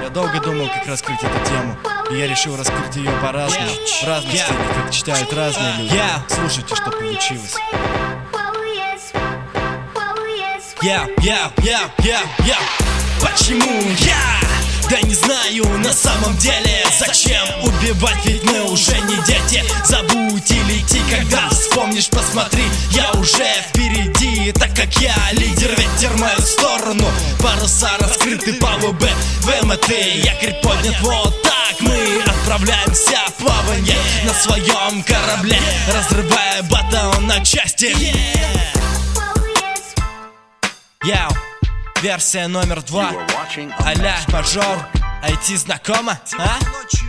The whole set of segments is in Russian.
Я долго думал, как раскрыть эту тему, и я решил раскрыть ее по-разному, в разных стилях, как читают разные люди. Слушайте, что получилось. Почему я? Да не знаю на самом деле, зачем убивать, ведь мы уже не дети. Забудь и лети, когда вспомнишь, посмотри, я уже впереди, так как я лидер, ветер в мою сторону. Паруса раскрыты по ВБ, ВМТ, якорь поднят, вот так мы отправляемся в плавание на своем корабле, разрывая батон на части. Версия номер 2. А-ля мажор. IT знакомо? А?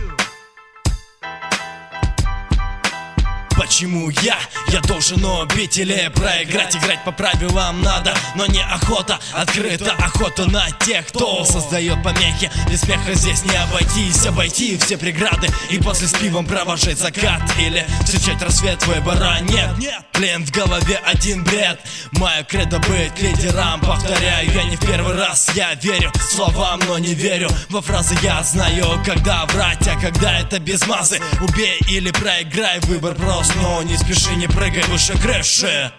Почему я? Я должен убить или проиграть? Играть по правилам надо, но не охота. Открыта охота на тех, кто создает помехи. Без смеха здесь не обойтись, обойти все преграды и после с пивом провожать закат или встречать рассвет, выбора нет. Блин, в голове один бред. Мое кредо быть лидером, повторяю, я не в первый раз. Я верю словам, но не верю во фразы. Я знаю, когда врать, а когда это без мазы. Убей или проиграй, выбор прост, но не спеши, не прыгай выше крыши.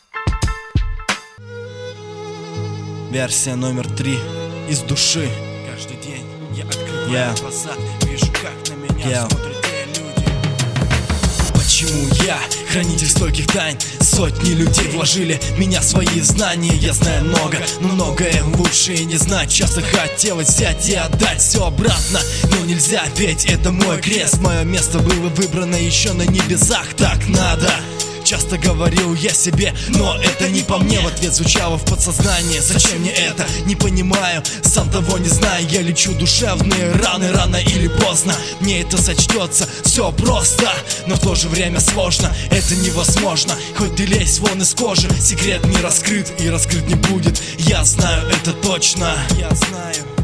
Версия номер 3. Из души. Каждый день я открываю глаза, вижу, как на меня смотрят те люди. Почему я? Хранитель стольких тайн. Сотни людей вложили в меня свои знания. Я знаю много, но многое лучше и не знать. Часто хотелось взять и отдать все обратно, но нельзя, ведь это мой крест. Мое место было выбрано еще на небесах. Так надо. Часто говорил я себе, но это не по мне. В ответ звучало в подсознании: зачем мне это? Не понимаю, сам того не знаю. Я лечу душевные раны, рано или поздно мне это сочтется. Все просто, но в то же время сложно. Это невозможно, хоть ты лезь вон из кожи. Секрет не раскрыт и раскрыт не будет. Я знаю это точно. Я знаю.